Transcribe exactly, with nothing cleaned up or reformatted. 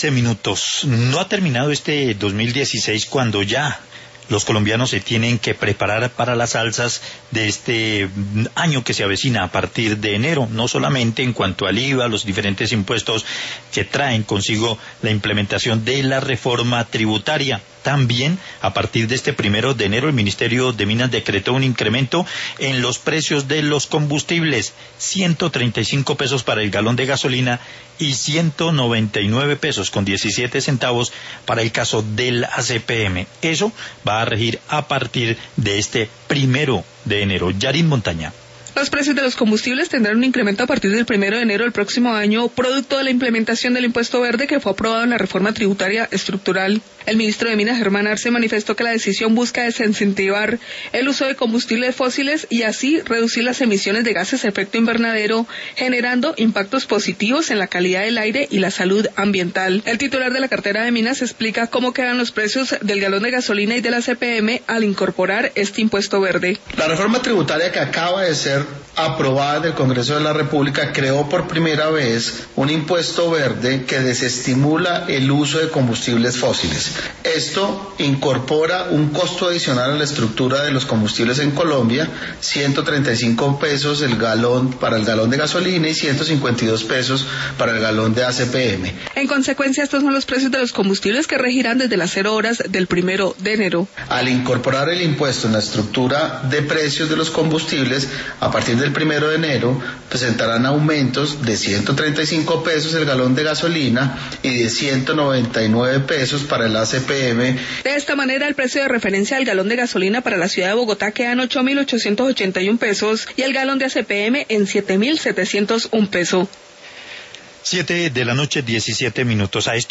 quince minutos. No ha terminado este dos mil dieciséis cuando ya los colombianos se tienen que preparar para las alzas de este año que se avecina a partir de enero, no solamente en cuanto al I V A, los diferentes impuestos que traen consigo la implementación de la reforma tributaria. También, a partir de este primero de enero, el Ministerio de Minas decretó un incremento en los precios de los combustibles, ciento treinta y cinco pesos para el galón de gasolina y ciento noventa y nueve pesos con diecisiete centavos para el caso del A C P M. Eso va a regir a partir de este primero de enero. Yarin Montaña. Los precios de los combustibles tendrán un incremento a partir del primero de enero del próximo año, producto de la implementación del impuesto verde que fue aprobado en la reforma tributaria estructural. El ministro de Minas, Germán Arce, manifestó que la decisión busca desincentivar el uso de combustibles fósiles y así reducir las emisiones de gases de efecto invernadero, generando impactos positivos en la calidad del aire y la salud ambiental. El titular de la cartera de Minas explica cómo quedan los precios del galón de gasolina y de la C P M al incorporar este impuesto verde. La reforma tributaria que acaba de ser aprobada en el Congreso de la República creó por primera vez un impuesto verde que desestimula el uso de combustibles fósiles. Esto incorpora un costo adicional a la estructura de los combustibles en Colombia, ciento treinta y cinco pesos el galón para el galón de gasolina y ciento cincuenta y dos pesos para el galón de A C P M. En consecuencia, estos son los precios de los combustibles que regirán desde las cero horas del primero de enero. Al incorporar el impuesto en la estructura de precios de los combustibles, a partir del primero de enero presentarán aumentos de ciento treinta y cinco pesos el galón de gasolina y de ciento noventa y nueve pesos para el A C P M. De esta manera, el precio de referencia del galón de gasolina para la ciudad de Bogotá queda en ocho mil ochocientos ochenta y un pesos y el galón de A C P M en siete mil setecientos un pesos. Siete de la noche, diecisiete minutos. A esto